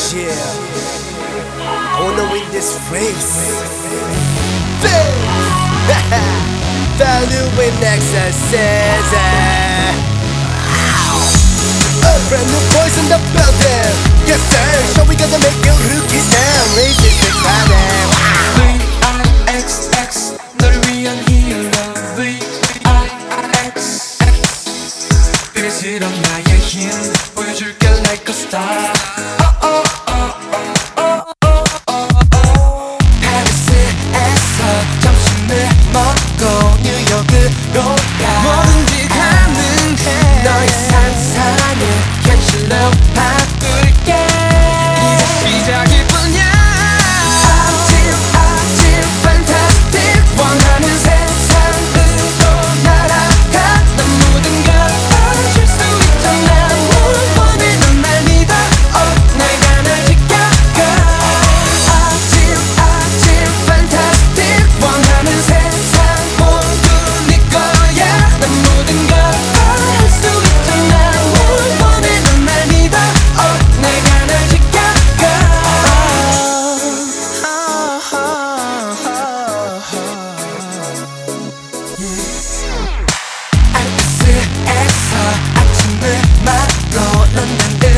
Yeah, I wanna win this race. Value in exercise. Brand new boys in the building. Yes sir, so we gotta make you rookie sound. Raise it exciting. VIXX 널 위한 hero VIX 그래스런 나의 힘 보여줄게 like a star 파리스에서 점심을 먹고 뉴욕으로 가 뭐든지 가능해 너의 상상을 현실로 바꿀게 이제 시작일 뿐이야 아침을 맞고 넌 난